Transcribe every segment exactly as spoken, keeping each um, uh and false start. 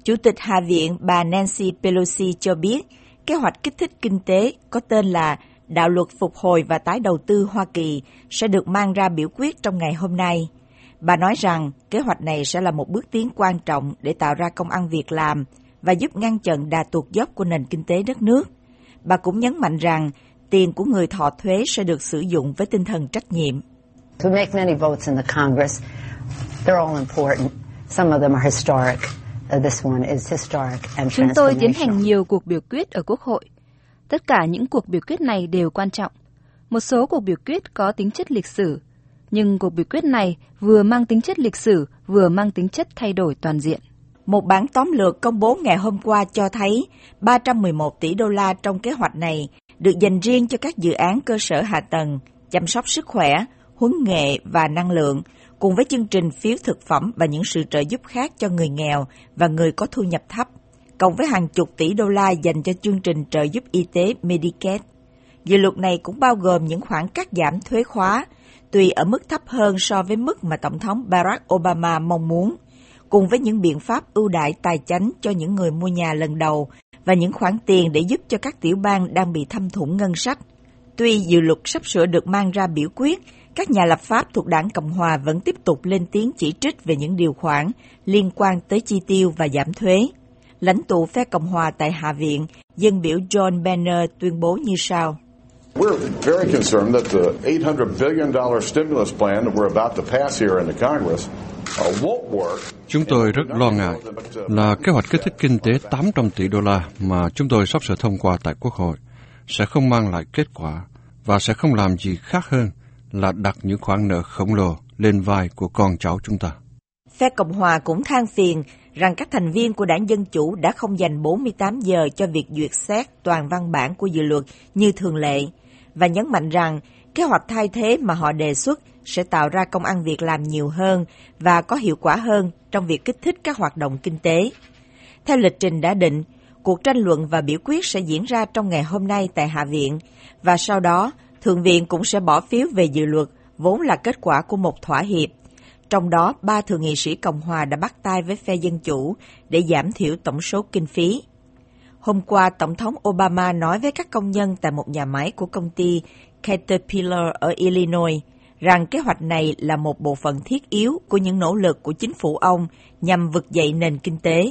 Chủ tịch Hạ viện bà Nancy Pelosi cho biết kế hoạch kích thích kinh tế có tên là Đạo luật Phục hồi và Tái đầu tư Hoa Kỳ sẽ được mang ra biểu quyết trong ngày hôm nay. Bà nói rằng kế hoạch này sẽ là một bước tiến quan trọng để tạo ra công ăn việc làm và giúp ngăn chặn đà tuột dốc của nền kinh tế đất nước. Bà cũng nhấn mạnh rằng tiền của người thọ thuế sẽ được sử dụng với tinh thần trách nhiệm. We make many votes in the Congress. They're all important. Some of them are historic. Uh, this one is historic and Chúng tôi tiến transformational. hành nhiều cuộc biểu quyết ở Quốc hội. Tất cả những cuộc biểu quyết này đều quan trọng. Một số cuộc biểu quyết có tính chất lịch sử, nhưng cuộc biểu quyết này vừa mang tính chất lịch sử, vừa mang tính chất thay đổi toàn diện. Một bản tóm lược công bố ngày hôm qua cho thấy ba trăm mười một tỷ đô la trong kế hoạch này được dành riêng cho các dự án cơ sở hạ tầng, chăm sóc sức khỏe, huấn nghệ và năng lượng, cùng với chương trình phiếu thực phẩm và những sự trợ giúp khác cho người nghèo và người có thu nhập thấp, cộng với hàng chục tỷ đô la dành cho chương trình trợ giúp y tế Medicaid. Dự luật này cũng bao gồm những khoản cắt giảm thuế khóa, tùy ở mức thấp hơn so với mức mà Tổng thống Barack Obama mong muốn, cùng với những biện pháp ưu đãi tài chánh cho những người mua nhà lần đầu và những khoản tiền để giúp cho các tiểu bang đang bị thâm thủng ngân sách. Tuy dự luật sắp sửa được mang ra biểu quyết, các nhà lập pháp thuộc Đảng Cộng Hòa vẫn tiếp tục lên tiếng chỉ trích về những điều khoản liên quan tới chi tiêu và giảm thuế. Lãnh tụ phe Cộng Hòa tại Hạ viện, dân biểu John Boehner tuyên bố như sau. We're very concerned that the eight hundred billion dollars stimulus plan that we're about to pass here in the Congress uh, won't work. Chúng tôi rất lo ngại là kế hoạch kích thích kinh tế tám trăm tỷ đô la mà chúng tôi sắp sửa thông qua tại Quốc hội sẽ không mang lại kết quả và sẽ không làm gì khác hơn là đặt những khoản nợ khổng lồ lên vai của con cháu chúng ta. Phe Cộng Hòa cũng than phiền rằng các thành viên của Đảng Dân Chủ đã không dành bốn mươi tám giờ cho việc duyệt xét toàn văn bản của dự luật như thường lệ, và nhấn mạnh rằng kế hoạch thay thế mà họ đề xuất sẽ tạo ra công ăn việc làm nhiều hơn và có hiệu quả hơn trong việc kích thích các hoạt động kinh tế. Theo lịch trình đã định, cuộc tranh luận và biểu quyết sẽ diễn ra trong ngày hôm nay tại Hạ viện, và sau đó Thượng viện cũng sẽ bỏ phiếu về dự luật, vốn là kết quả của một thỏa hiệp. Trong đó, ba thượng nghị sĩ Cộng Hòa đã bắt tay với phe Dân Chủ để giảm thiểu tổng số kinh phí. Hôm qua, Tổng thống Obama nói với các công nhân tại một nhà máy của công ty Caterpillar ở Illinois rằng kế hoạch này là một bộ phận thiết yếu của những nỗ lực của chính phủ ông nhằm vực dậy nền kinh tế.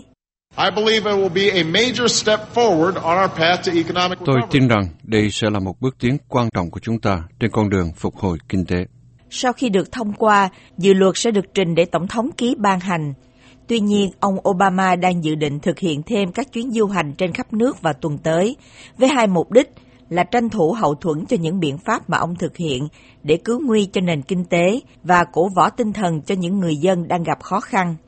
Tôi tin rằng đây sẽ là một bước tiến quan trọng của chúng ta trên con đường phục hồi kinh tế. Sau khi được thông qua, dự luật sẽ được trình để Tổng thống ký ban hành. Tuy nhiên, ông Obama đang dự định thực hiện thêm các chuyến du hành trên khắp nước vào tuần tới, với hai mục đích là tranh thủ hậu thuẫn cho những biện pháp mà ông thực hiện để cứu nguy cho nền kinh tế và cổ võ tinh thần cho những người dân đang gặp khó khăn.